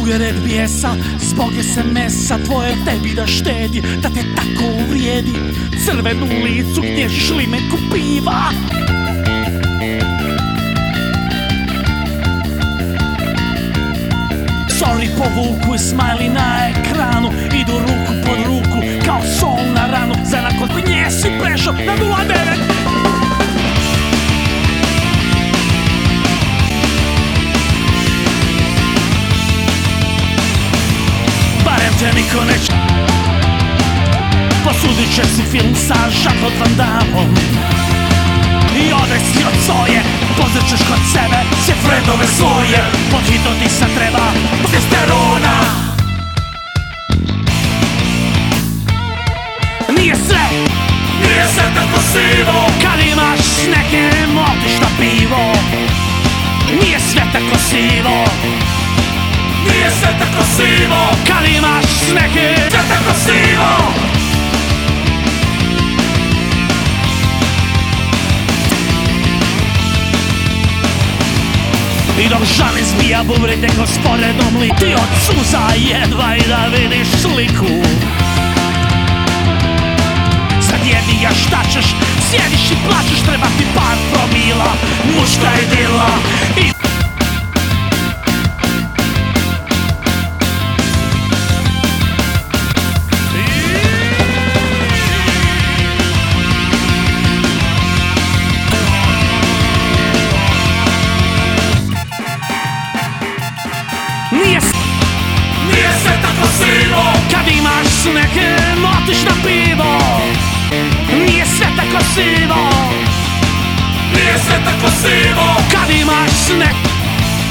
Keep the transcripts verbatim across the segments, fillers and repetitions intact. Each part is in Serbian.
Uvered bijesa, zbog es em esa tvoje tebi da štedi, da te tako uvrijedi. Crvenu licu gnježiš limenku piva. Sorry povuku i smajli na ekranu, idu ruku pod ruku kao sol na ranu. Za nakon nje si prešao na nula devet. Barem te niko neće. Posudit će si film sa Jean-Claude Van Dammom i odeš si od soje. Pozrećeš kod sebe sve friendove svoje. Pod hitom ti sad treba testosterona. Nije sve, nije sve tako sivo kad imaš s nekim otiš na pivo. Nije sve tako sivo, nije sve tako sivo kad imaš s nekim. Sve tako sivo. I dok žan izbija bubrite ko sporednom li, ti od suza jedva i da vidiš sliku. Sad jedi, ja šta ćeš, sjediš i plačeš, treba ti par promila, muška idila. I Nije, nije sve tako sivo kad imaš s nekim otiš na pivo. Nije sve tako sivo, nije sve tako sivo kad imaš s nekim.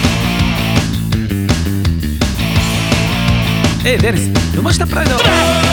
Ej, Denis, jel možeš napraviti ovo?